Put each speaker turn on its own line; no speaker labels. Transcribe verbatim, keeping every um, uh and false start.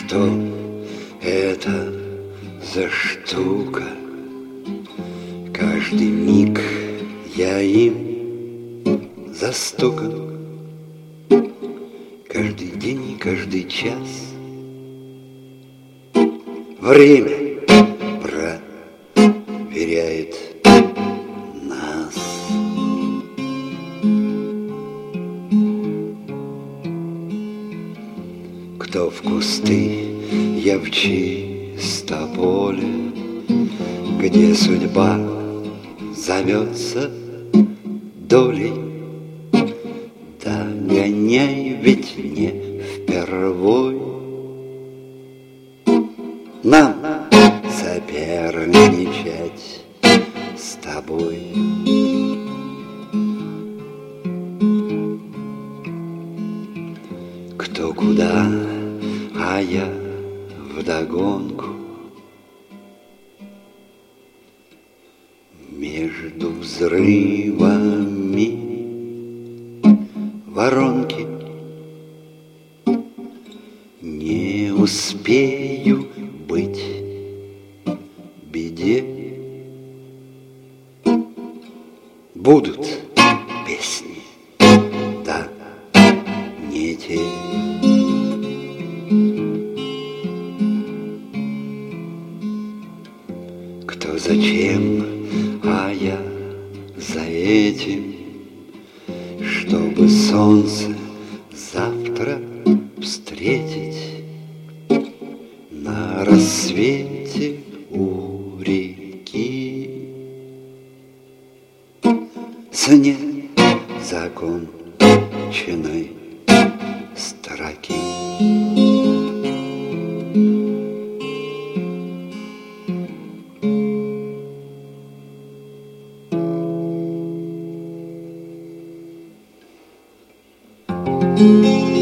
Что это за штука? Каждый миг я им застукан, каждый день и каждый час. Время проверяет нас. Кто в кусты, я в чисто поле, где судьба зовется долей. Догоняй, ведь не впервой нам соперничать с тобой. Кто куда, а я вдогонку. Между взрывами воронки не успею быть беде. Будут песни, да не те. Кто зачем, а я за этим, чтобы солнце завтра встретить на рассвете у реки. С незаконченной строки. Thank you.